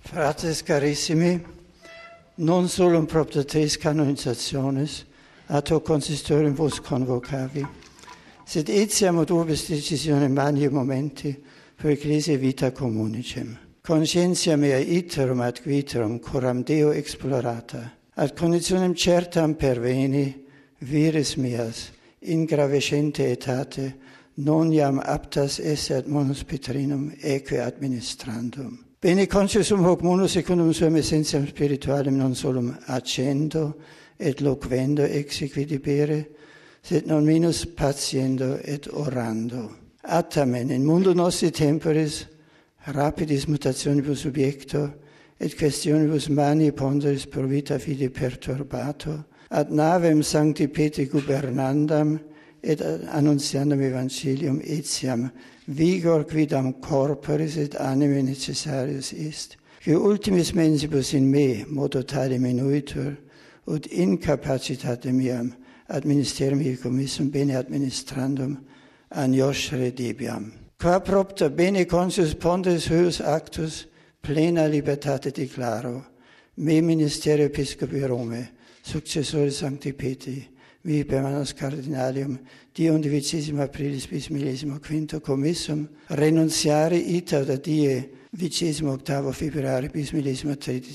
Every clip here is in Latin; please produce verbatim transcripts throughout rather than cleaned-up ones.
Fratres carissimi, non solum propter tres canonizationes, atto consistorium vos convocavi, sed etiam ad urbis decisione mani momenti per ecclesia vita communicem. Conscientia mea iterum ad quiterum coram Deo explorata, ad conditionem certam perveni, viris meas, in gravescente etate, non iam aptas esse ad munus Petrinum eque administrandum. Bene consciusum hoc munus secundum suam essentiam spiritualem non solum accendo et loquendo exequi debere, sed non minus patiendo et orando. Attamen in mundo nostri temporis rapidis mutationibus subjecto et questionibus mani ponderis pro vita fide perturbato, ad navem sancti Petri gubernandam et annunciandum evangelium etiam vigor quidam corporis et anime necessarius est, qui ultimis mensibus in me modo tale minuitur, ut incapacitate meam ad ministerium commissum bene administrandum agnoscere debiam. Qua propter bene conscius ponderis huius actus plena libertate declaro, me ministerio episcopi Rome, successore Sancti Petri, vi permanens cardinalium, die undicesima aprilis bis millesimo quinto commissum, renunciare ita da die vicesimo octavo februari bis millesimo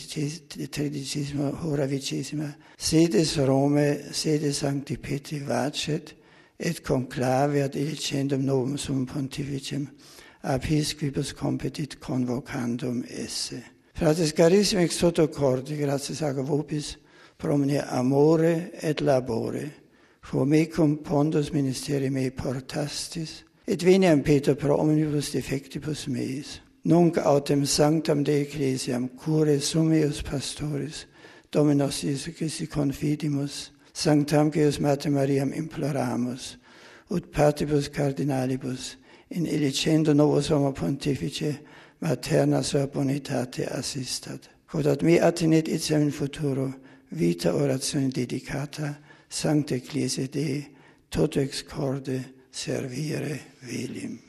tredicesimo hora vicesima, sedes Rome, sede Sancti Petri vacet, et conclave ad elicendum novum sum pontificem, ab his quibus competit convocandum esse. Fratres carissimi ex toto cordi, gratias ago vobis, promne amore et labore, quo mecum pondus ministeri mei portastis, et veniam Peter pro omnibus defectibus meis. Nunc autem sanctam de ecclesiam cure sumeus pastoris, Dominos Iesu Christi confidimus, sanctam Deus Mater Mariam imploramus, ut partibus cardinalibus, in elicendo novus homo pontifice, materna sua bonitate assistat. Quod ad me attenet etiam in futuro, vita oratione dedicata, Sancta Ecclesia Dei, toto ex corde servire velim.